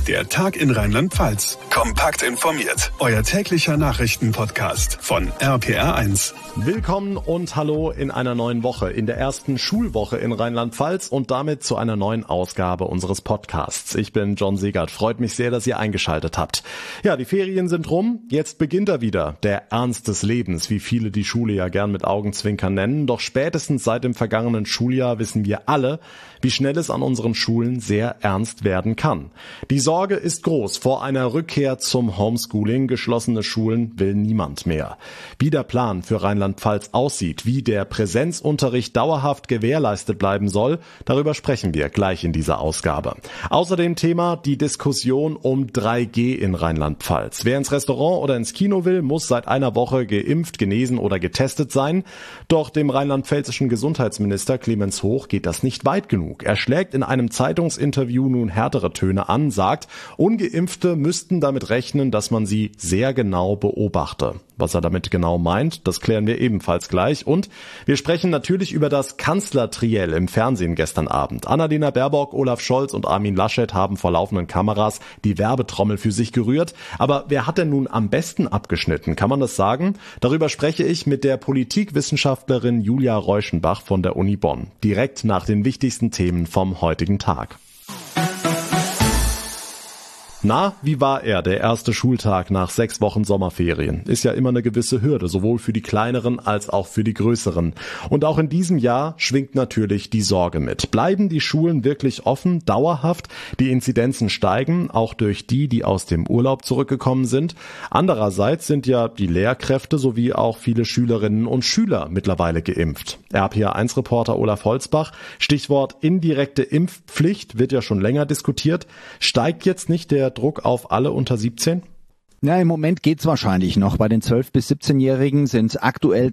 Der Tag in Rheinland-Pfalz. Kompakt informiert. Euer täglicher Nachrichtenpodcast von RPR1. Willkommen und hallo in einer neuen Woche, in der ersten Schulwoche in Rheinland-Pfalz und damit zu einer neuen Ausgabe unseres Podcasts. Ich bin John Segert. Freut mich sehr, dass ihr eingeschaltet habt. Ja, die Ferien sind rum. Jetzt beginnt er wieder. Der Ernst des Lebens, wie viele die Schule ja gern mit Augenzwinkern nennen. Doch spätestens seit dem vergangenen Schuljahr wissen wir alle, wie schnell es an unseren Schulen sehr ernst werden kann. Die Sorge ist groß vor einer Rückkehr zum Homeschooling. Geschlossene Schulen will niemand mehr. Wie der Plan für Rheinland-Pfalz aussieht, wie der Präsenzunterricht dauerhaft gewährleistet bleiben soll, darüber sprechen wir gleich in dieser Ausgabe. Außerdem Thema die Diskussion um 3G in Rheinland-Pfalz. Wer ins Restaurant oder ins Kino will, muss seit einer Woche geimpft, genesen oder getestet sein. Doch dem rheinland-pfälzischen Gesundheitsminister Clemens Hoch geht das nicht weit genug. Er schlägt in einem Zeitungsinterview nun härtere Töne an, sagt, Ungeimpfte müssten damit rechnen, dass man sie sehr genau beobachte. Was er damit genau meint, das klären wir ebenfalls gleich. Und wir sprechen natürlich über das Kanzlertriell im Fernsehen gestern Abend. Annalena Baerbock, Olaf Scholz und Armin Laschet haben vor laufenden Kameras die Werbetrommel für sich gerührt. Aber wer hat denn nun am besten abgeschnitten? Kann man das sagen? Darüber spreche ich mit der Politikwissenschaftlerin Julia Reuschenbach von der Uni Bonn. Direkt nach den wichtigsten Themen vom heutigen Tag. Na, wie war er, der erste Schultag nach 6 Wochen Sommerferien? Ist ja immer eine gewisse Hürde, sowohl für die Kleineren als auch für die Größeren. Und auch in diesem Jahr schwingt natürlich die Sorge mit. Bleiben die Schulen wirklich offen, dauerhaft? Die Inzidenzen steigen, auch durch die aus dem Urlaub zurückgekommen sind. Andererseits sind ja die Lehrkräfte sowie auch viele Schülerinnen und Schüler mittlerweile geimpft. RPR1-Reporter Olaf Holzbach, Stichwort indirekte Impfpflicht wird ja schon länger diskutiert. Steigt jetzt nicht der Druck auf alle unter 17? Ja, im Moment geht's wahrscheinlich noch. Bei den 12- bis 17-Jährigen sind aktuell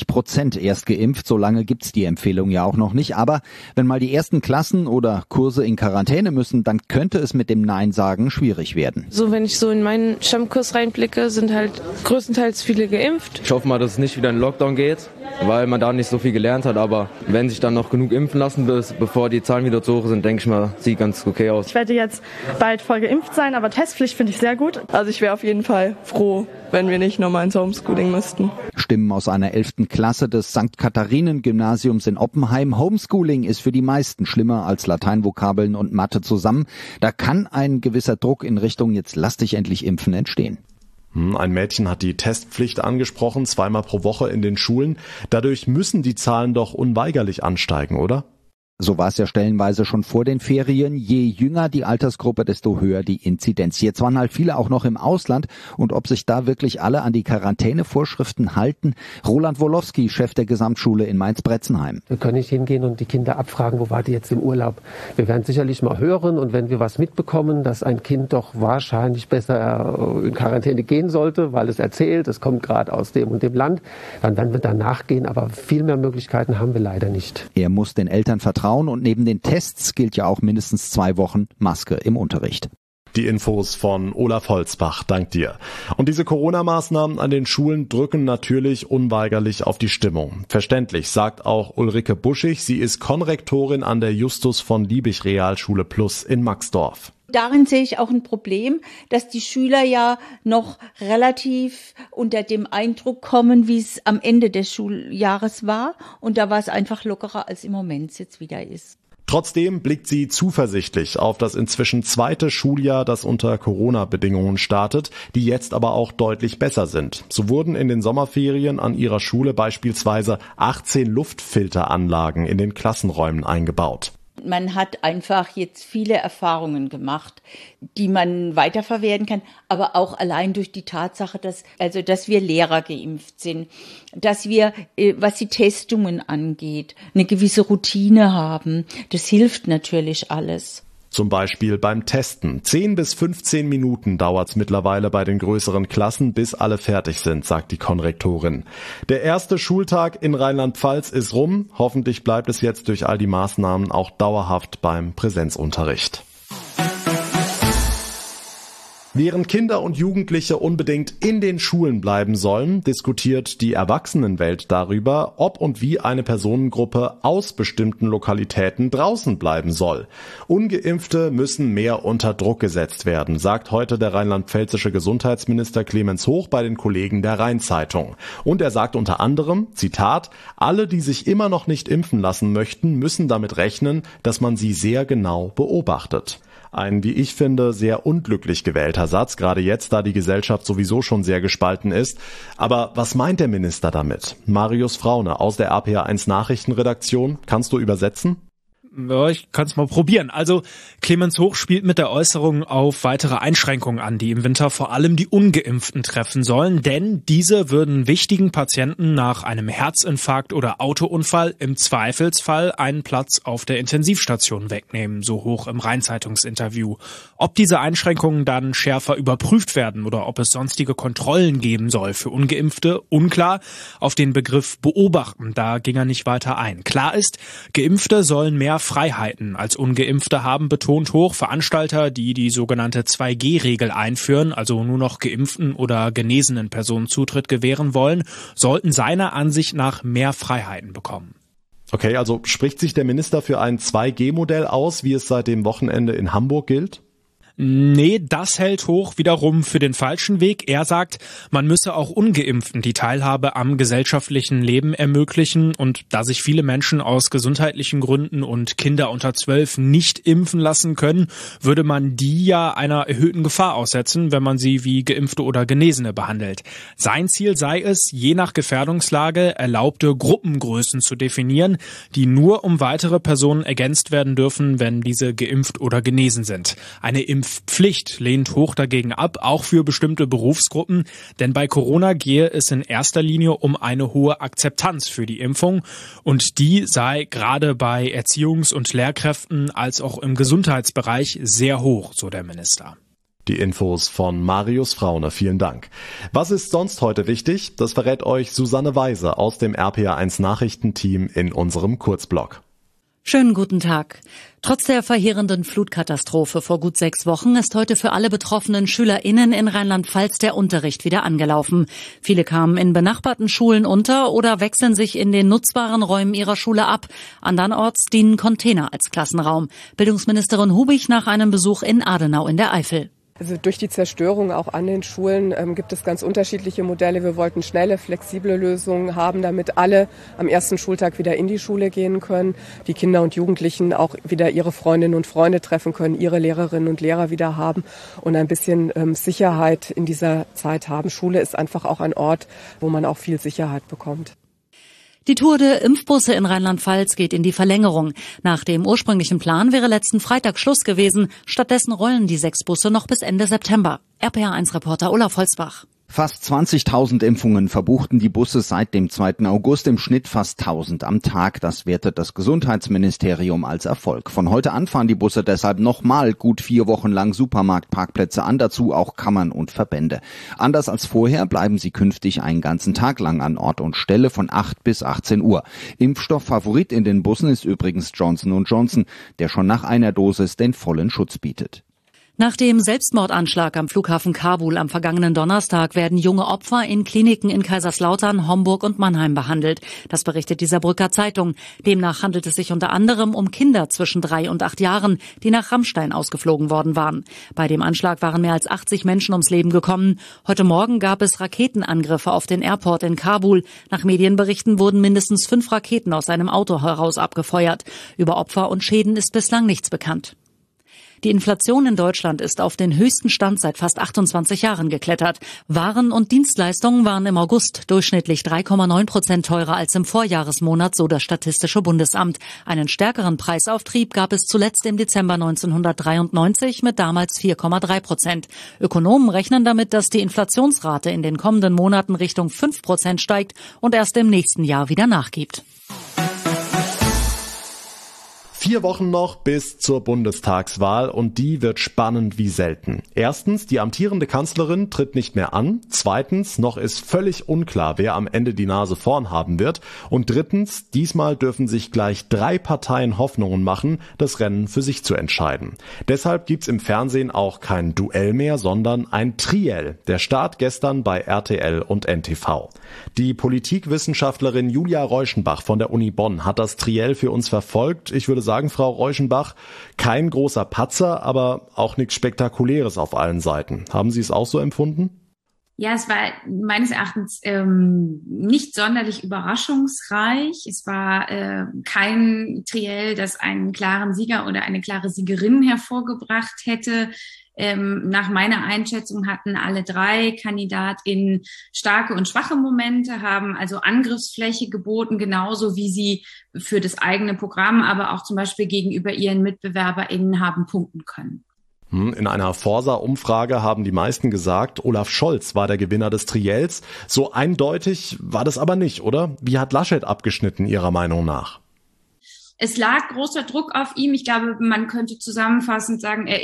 30% erst geimpft. So lange gibt's die Empfehlung ja auch noch nicht. Aber wenn mal die ersten Klassen oder Kurse in Quarantäne müssen, dann könnte es mit dem Nein sagen schwierig werden. So, wenn ich so in meinen Stammkurs reinblicke, sind halt größtenteils viele geimpft. Ich hoffe mal, dass es nicht wieder in Lockdown geht, weil man da nicht so viel gelernt hat. Aber wenn sich dann noch genug impfen lassen, bevor die Zahlen wieder zu hoch sind, denke ich mal, sieht ganz okay aus. Ich werde jetzt bald voll geimpft sein, aber Testpflicht finde ich sehr gut. Also ich wäre auf jeden Fall froh, wenn wir nicht nochmal ins Homeschooling müssten. Stimmen aus einer 11. Klasse des St. Katharinen-Gymnasiums in Oppenheim. Homeschooling ist für die meisten schlimmer als Lateinvokabeln und Mathe zusammen. Da kann ein gewisser Druck in Richtung jetzt lass dich endlich impfen entstehen. Ein Mädchen hat die Testpflicht angesprochen, 2-mal pro Woche in den Schulen. Dadurch müssen die Zahlen doch unweigerlich ansteigen, oder? So war es ja stellenweise schon vor den Ferien. Je jünger die Altersgruppe, desto höher die Inzidenz. Jetzt waren halt viele auch noch im Ausland. Und ob sich da wirklich alle an die Quarantänevorschriften halten? Roland Wolowski, Chef der Gesamtschule in Mainz-Bretzenheim. Wir können nicht hingehen und die Kinder abfragen, wo war die jetzt im Urlaub. Wir werden sicherlich mal hören und wenn wir was mitbekommen, dass ein Kind doch wahrscheinlich besser in Quarantäne gehen sollte, weil es erzählt, es kommt gerade aus dem und dem Land, dann werden wir da nachgehen. Aber viel mehr Möglichkeiten haben wir leider nicht. Er muss den Eltern vertrauen. Und neben den Tests gilt ja auch mindestens 2 Wochen Maske im Unterricht. Die Infos von Olaf Holzbach, dank dir. Und diese Corona-Maßnahmen an den Schulen drücken natürlich unweigerlich auf die Stimmung. Verständlich, sagt auch Ulrike Buschig. Sie ist Konrektorin an der Justus von Liebig Realschule Plus in Maxdorf. Darin sehe ich auch ein Problem, dass die Schüler ja noch relativ unter dem Eindruck kommen, wie es am Ende des Schuljahres war. Und da war es einfach lockerer, als im Moment jetzt wieder ist. Trotzdem blickt sie zuversichtlich auf das inzwischen 2. Schuljahr, das unter Corona-Bedingungen startet, die jetzt aber auch deutlich besser sind. So wurden in den Sommerferien an ihrer Schule beispielsweise 18 Luftfilteranlagen in den Klassenräumen eingebaut. Man hat einfach jetzt viele Erfahrungen gemacht, die man weiterverwerten kann, aber auch allein durch die Tatsache, dass wir Lehrer geimpft sind, dass wir, was die Testungen angeht, eine gewisse Routine haben. Das hilft natürlich alles. Zum Beispiel beim Testen. 10 bis 15 Minuten dauert's mittlerweile bei den größeren Klassen, bis alle fertig sind, sagt die Konrektorin. Der erste Schultag in Rheinland-Pfalz ist rum. Hoffentlich bleibt es jetzt durch all die Maßnahmen auch dauerhaft beim Präsenzunterricht. Während Kinder und Jugendliche unbedingt in den Schulen bleiben sollen, diskutiert die Erwachsenenwelt darüber, ob und wie eine Personengruppe aus bestimmten Lokalitäten draußen bleiben soll. Ungeimpfte müssen mehr unter Druck gesetzt werden, sagt heute der rheinland-pfälzische Gesundheitsminister Clemens Hoch bei den Kollegen der Rhein-Zeitung. Und er sagt unter anderem, Zitat, alle, die sich immer noch nicht impfen lassen möchten, müssen damit rechnen, dass man sie sehr genau beobachtet. Ein, wie ich finde, sehr unglücklich gewählter Satz, gerade jetzt, da die Gesellschaft sowieso schon sehr gespalten ist. Aber was meint der Minister damit? Marius Fraune aus der RPA1 Nachrichtenredaktion. Kannst du übersetzen? Ja, ich kann es mal probieren. Also Clemens Hoch spielt mit der Äußerung auf weitere Einschränkungen an, die im Winter vor allem die Ungeimpften treffen sollen, denn diese würden wichtigen Patienten nach einem Herzinfarkt oder Autounfall im Zweifelsfall einen Platz auf der Intensivstation wegnehmen, so Hoch im Rhein-Zeitungs-Interview. Ob diese Einschränkungen dann schärfer überprüft werden oder ob es sonstige Kontrollen geben soll für Ungeimpfte, unklar. Auf den Begriff beobachten, da ging er nicht weiter ein. Klar ist, Geimpfte sollen mehr Freiheiten als Ungeimpfte haben, betont Hoch. Veranstalter, die die sogenannte 2G-Regel einführen, also nur noch geimpften oder genesenen Personen Zutritt gewähren wollen, sollten seiner Ansicht nach mehr Freiheiten bekommen. Okay, also spricht sich der Minister für ein 2G-Modell aus, wie es seit dem Wochenende in Hamburg gilt? Nee, das hält Hoch wiederum für den falschen Weg. Er sagt, man müsse auch Ungeimpften die Teilhabe am gesellschaftlichen Leben ermöglichen. Und da sich viele Menschen aus gesundheitlichen Gründen und Kinder unter 12 nicht impfen lassen können, würde man die ja einer erhöhten Gefahr aussetzen, wenn man sie wie Geimpfte oder Genesene behandelt. Sein Ziel sei es, je nach Gefährdungslage erlaubte Gruppengrößen zu definieren, die nur um weitere Personen ergänzt werden dürfen, wenn diese geimpft oder genesen sind. Eine Impfpflicht lehnt Hoch dagegen ab, auch für bestimmte Berufsgruppen, denn bei Corona gehe es in erster Linie um eine hohe Akzeptanz für die Impfung und die sei gerade bei Erziehungs- und Lehrkräften als auch im Gesundheitsbereich sehr hoch, so der Minister. Die Infos von Marius Fraune, vielen Dank. Was ist sonst heute wichtig? Das verrät euch Susanne Weise aus dem RPA1 Nachrichtenteam in unserem Kurzblog. Schönen guten Tag. Trotz der verheerenden Flutkatastrophe vor gut 6 Wochen ist heute für alle betroffenen SchülerInnen in Rheinland-Pfalz der Unterricht wieder angelaufen. Viele kamen in benachbarten Schulen unter oder wechseln sich in den nutzbaren Räumen ihrer Schule ab. Andernorts dienen Container als Klassenraum. Bildungsministerin Hubich nach einem Besuch in Adenau in der Eifel. Also durch die Zerstörung auch an den Schulen gibt es ganz unterschiedliche Modelle. Wir wollten schnelle, flexible Lösungen haben, damit alle am ersten Schultag wieder in die Schule gehen können, die Kinder und Jugendlichen auch wieder ihre Freundinnen und Freunde treffen können, ihre Lehrerinnen und Lehrer wieder haben und ein bisschen Sicherheit in dieser Zeit haben. Schule ist einfach auch ein Ort, wo man auch viel Sicherheit bekommt. Die Tour der Impfbusse in Rheinland-Pfalz geht in die Verlängerung. Nach dem ursprünglichen Plan wäre letzten Freitag Schluss gewesen. Stattdessen rollen die 6 Busse noch bis Ende September. RPA1-Reporter Olaf Holzbach. Fast 20.000 Impfungen verbuchten die Busse seit dem 2. August, im Schnitt fast 1.000 am Tag. Das wertet das Gesundheitsministerium als Erfolg. Von heute an fahren die Busse deshalb nochmal gut 4 Wochen lang Supermarktparkplätze an, dazu auch Kammern und Verbände. Anders als vorher bleiben sie künftig einen ganzen Tag lang an Ort und Stelle von 8 bis 18 Uhr. Impfstofffavorit in den Bussen ist übrigens Johnson & Johnson, der schon nach einer Dosis den vollen Schutz bietet. Nach dem Selbstmordanschlag am Flughafen Kabul am vergangenen Donnerstag werden junge Opfer in Kliniken in Kaiserslautern, Homburg und Mannheim behandelt. Das berichtet die Saarbrücker Zeitung. Demnach handelt es sich unter anderem um Kinder zwischen 3 und 8 Jahren, die nach Rammstein ausgeflogen worden waren. Bei dem Anschlag waren mehr als 80 Menschen ums Leben gekommen. Heute Morgen gab es Raketenangriffe auf den Airport in Kabul. Nach Medienberichten wurden mindestens 5 Raketen aus einem Auto heraus abgefeuert. Über Opfer und Schäden ist bislang nichts bekannt. Die Inflation in Deutschland ist auf den höchsten Stand seit fast 28 Jahren geklettert. Waren und Dienstleistungen waren im August durchschnittlich 3,9% teurer als im Vorjahresmonat, so das Statistische Bundesamt. Einen stärkeren Preisauftrieb gab es zuletzt im Dezember 1993 mit damals 4,3%. Ökonomen rechnen damit, dass die Inflationsrate in den kommenden Monaten Richtung 5% steigt und erst im nächsten Jahr wieder nachgibt. 4 Wochen noch bis zur Bundestagswahl und die wird spannend wie selten. Erstens, die amtierende Kanzlerin tritt nicht mehr an. Zweitens, noch ist völlig unklar, wer am Ende die Nase vorn haben wird. Und drittens, diesmal dürfen sich gleich 3 Parteien Hoffnungen machen, das Rennen für sich zu entscheiden. Deshalb gibt's im Fernsehen auch kein Duell mehr, sondern ein Triell. Der Start gestern bei RTL und NTV. Die Politikwissenschaftlerin Julia Reuschenbach von der Uni Bonn hat das Triell für uns verfolgt. Ich würde sagen, Frau Reuschenbach, kein großer Patzer, aber auch nichts Spektakuläres auf allen Seiten. Haben Sie es auch so empfunden? Ja, es war meines Erachtens nicht sonderlich überraschungsreich. Es war kein Triell, das einen klaren Sieger oder eine klare Siegerin hervorgebracht hätte. Nach meiner Einschätzung hatten alle 3 KandidatInnen starke und schwache Momente, haben also Angriffsfläche geboten, genauso wie sie für das eigene Programm, aber auch zum Beispiel gegenüber ihren MitbewerberInnen haben punkten können. In einer Forsa-Umfrage haben die meisten gesagt, Olaf Scholz war der Gewinner des Triells. So eindeutig war das aber nicht, oder? Wie hat Laschet abgeschnitten, Ihrer Meinung nach? Es lag großer Druck auf ihm. Ich glaube, man könnte zusammenfassend sagen, er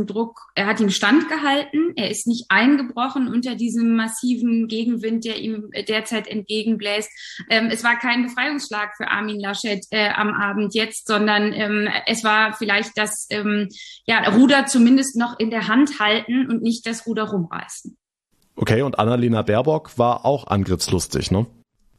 hat ihm standgehalten. Er ist nicht eingebrochen unter diesem massiven Gegenwind, der ihm derzeit entgegenbläst. Es war kein Befreiungsschlag für Armin Laschet am Abend jetzt, sondern es war vielleicht das Ruder zumindest noch in der Hand halten und nicht das Ruder rumreißen. Okay, und Annalena Baerbock war auch angriffslustig, ne?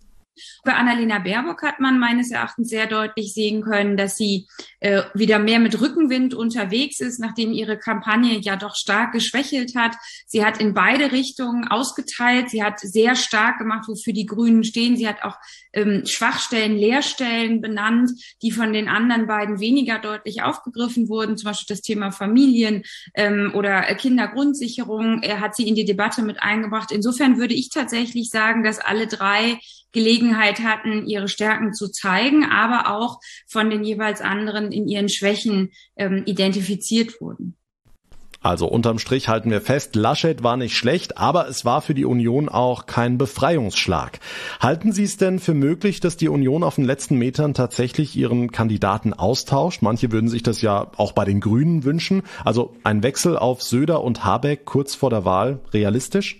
Bei Annalena Baerbock hat man meines Erachtens sehr deutlich sehen können, dass sie wieder mehr mit Rückenwind unterwegs ist, nachdem ihre Kampagne ja doch stark geschwächelt hat. Sie hat in beide Richtungen ausgeteilt. Sie hat sehr stark gemacht, wofür die Grünen stehen. Sie hat auch Schwachstellen, Leerstellen benannt, die von den anderen beiden weniger deutlich aufgegriffen wurden. Zum Beispiel das Thema Familien oder Kindergrundsicherung. Er hat sie in die Debatte mit eingebracht. Insofern würde ich tatsächlich sagen, dass alle 3 Gelegenheit hatten, ihre Stärken zu zeigen, aber auch von den jeweils anderen in ihren Schwächen identifiziert wurden. Also unterm Strich halten wir fest, Laschet war nicht schlecht, aber es war für die Union auch kein Befreiungsschlag. Halten Sie es denn für möglich, dass die Union auf den letzten Metern tatsächlich ihren Kandidaten austauscht? Manche würden sich das ja auch bei den Grünen wünschen. Also ein Wechsel auf Söder und Habeck kurz vor der Wahl realistisch?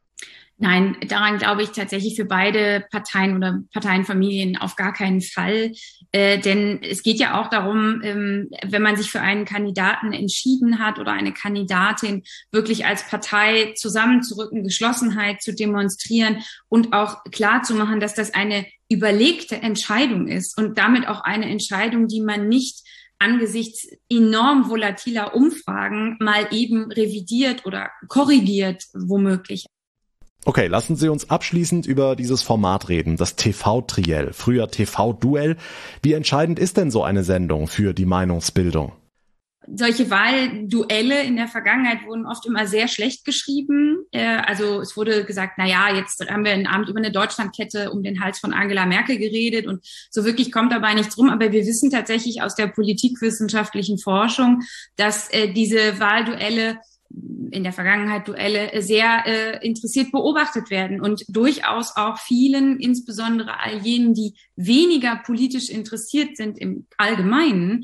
Nein, daran glaube ich tatsächlich für beide Parteien oder Parteienfamilien auf gar keinen Fall. Denn es geht ja auch darum, wenn man sich für einen Kandidaten entschieden hat oder eine Kandidatin, wirklich als Partei zusammenzurücken, Geschlossenheit zu demonstrieren und auch klar zu machen, dass das eine überlegte Entscheidung ist und damit auch eine Entscheidung, die man nicht angesichts enorm volatiler Umfragen mal eben revidiert oder korrigiert, womöglich. Okay, lassen Sie uns abschließend über dieses Format reden, das TV-Triell, früher TV-Duell. Wie entscheidend ist denn so eine Sendung für die Meinungsbildung? Solche Wahlduelle in der Vergangenheit wurden oft immer sehr schlecht geschrieben. Also es wurde gesagt, jetzt haben wir einen Abend über eine Deutschlandkette um den Hals von Angela Merkel geredet und so wirklich kommt dabei nichts rum. Aber wir wissen tatsächlich aus der politikwissenschaftlichen Forschung, dass diese Wahlduelle in der Vergangenheit Duelle sehr interessiert beobachtet werden und durchaus auch vielen, insbesondere all jenen, die weniger politisch interessiert sind im Allgemeinen,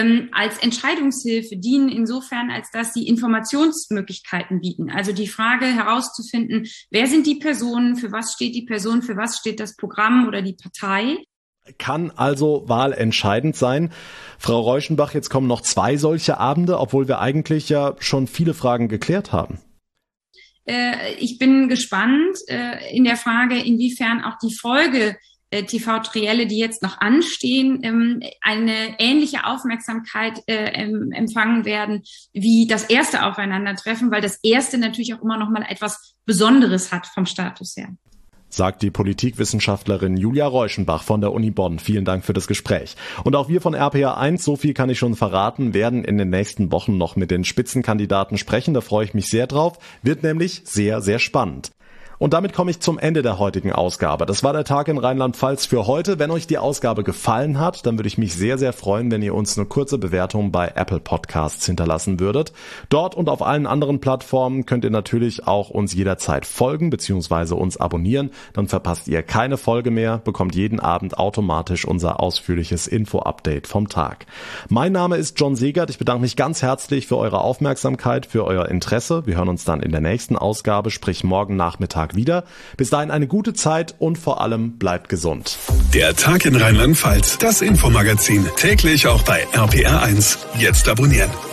als Entscheidungshilfe dienen, insofern als dass sie Informationsmöglichkeiten bieten. Also die Frage herauszufinden, wer sind die Personen, für was steht die Person, für was steht das Programm oder die Partei. Kann also wahlentscheidend sein. Frau Reuschenbach, jetzt kommen noch 2 solche Abende, obwohl wir eigentlich ja schon viele Fragen geklärt haben. Ich bin gespannt in der Frage, inwiefern auch die Folge TV-Trielle, die jetzt noch anstehen, eine ähnliche Aufmerksamkeit empfangen werden wie das erste Aufeinandertreffen, weil das erste natürlich auch immer noch mal etwas Besonderes hat vom Status her. Sagt die Politikwissenschaftlerin Julia Reuschenbach von der Uni Bonn. Vielen Dank für das Gespräch. Und auch wir von RPA1, so viel kann ich schon verraten, werden in den nächsten Wochen noch mit den Spitzenkandidaten sprechen. Da freue ich mich sehr drauf. Wird nämlich sehr, sehr spannend. Und damit komme ich zum Ende der heutigen Ausgabe. Das war der Tag in Rheinland-Pfalz für heute. Wenn euch die Ausgabe gefallen hat, dann würde ich mich sehr, sehr freuen, wenn ihr uns eine kurze Bewertung bei Apple Podcasts hinterlassen würdet. Dort und auf allen anderen Plattformen könnt ihr natürlich auch uns jederzeit folgen bzw. uns abonnieren. Dann verpasst ihr keine Folge mehr, bekommt jeden Abend automatisch unser ausführliches Info-Update vom Tag. Mein Name ist John Segert. Ich bedanke mich ganz herzlich für eure Aufmerksamkeit, für euer Interesse. Wir hören uns dann in der nächsten Ausgabe, sprich morgen Nachmittag wieder. Bis dahin eine gute Zeit und vor allem bleibt gesund. Der Tag in Rheinland-Pfalz, das Infomagazin, täglich auch bei RPR1. Jetzt abonnieren.